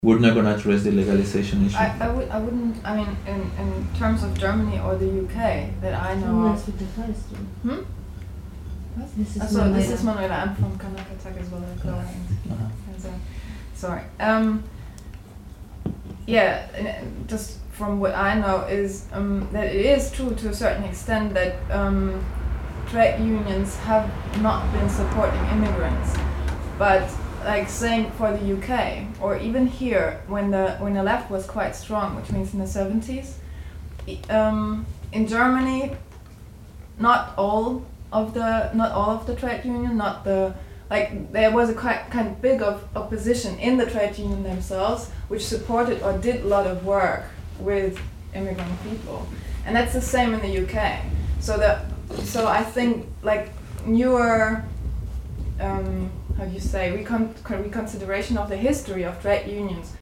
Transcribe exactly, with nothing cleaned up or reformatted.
we're not going to address the legalization issue. I, I, would, I wouldn't, I mean, in, in terms of Germany or the U K that I know of. Hmm? What? This is, so, this is Manuela. I'm from Karnataka as well. As well Uh-huh. and, uh, sorry. Um, yeah, and just from what I know is um, that it is true to a certain extent that um, trade unions have not been supporting immigrants, but like saying for the U K or even here when the when the left was quite strong, which means in the seventies, um, in Germany, not all of the not all of the trade union, not the like there was a quite kind of big of opposition in the trade union themselves, which supported or did a lot of work with immigrant people, and that's the same in the U K. So that so I think like newer. Um, how do you say, recon- reconsideration of the history of trade unions